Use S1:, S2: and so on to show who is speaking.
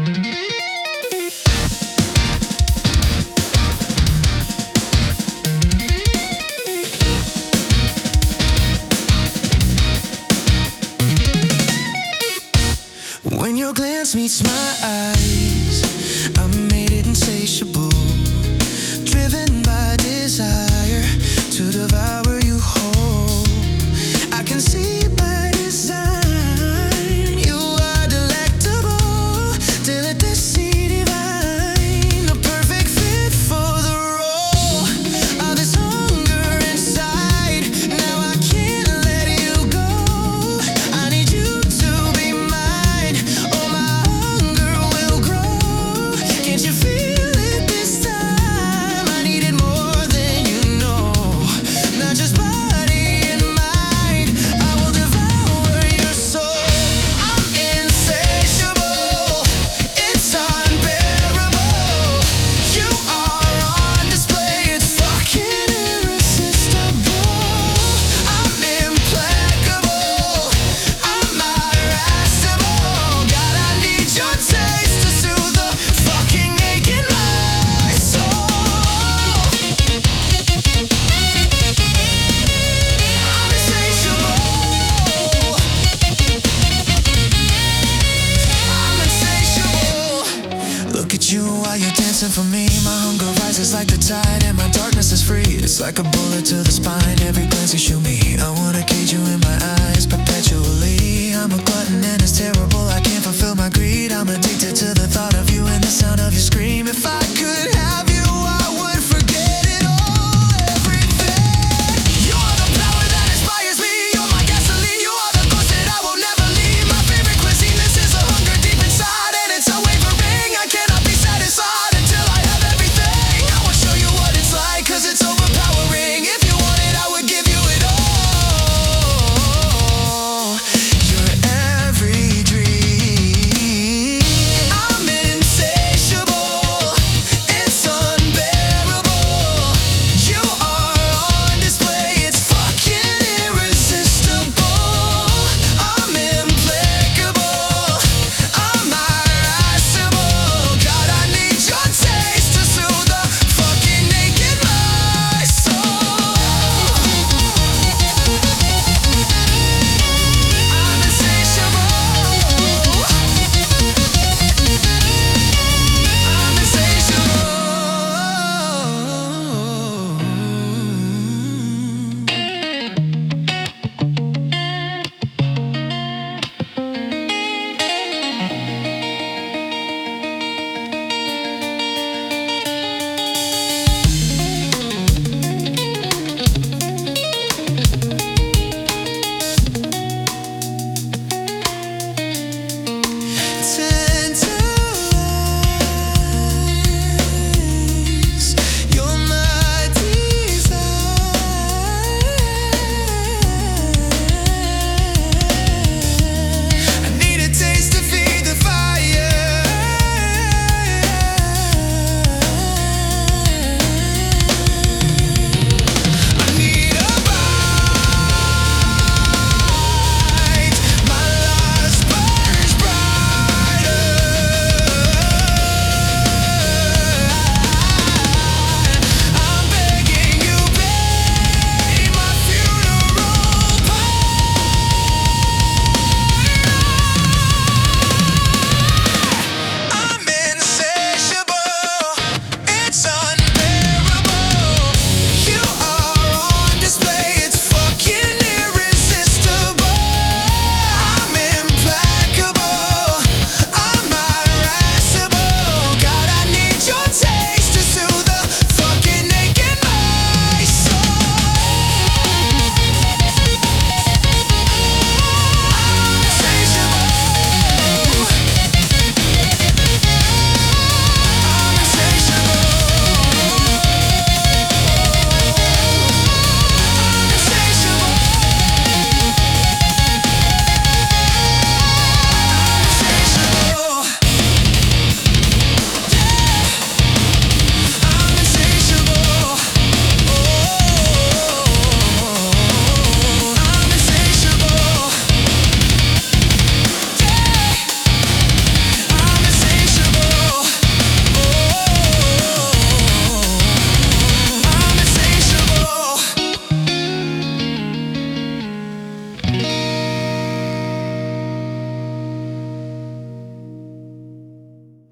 S1: When your glance meets my eyes, I'm made it insatiable, driven by desire to devour you whole. I can see by design you are delectable, delicacy divine, the perfect fit for the role of this hunger inside. Now I can't let you go. I need you to be mine. Oh, my hunger will grow. Can't you feel it this time? I need it more than you know. Not just body and mind. I will devour your soul. I'm insatiable. It's unbearable. You are on display. It's fucking irresistible. I'm implacable. I'm irascible. God, I need your taste to soothe the fucking ache in my soul. I'm insatiable. I'm insatiable. Look at you while you're dancing for me. My hunger rises like the tide and my darkness is free. It's like a bullet to the spine, every glance you shoot me. I wanna cage you in my eyes perpetually. I'm a glutton and it's terrible.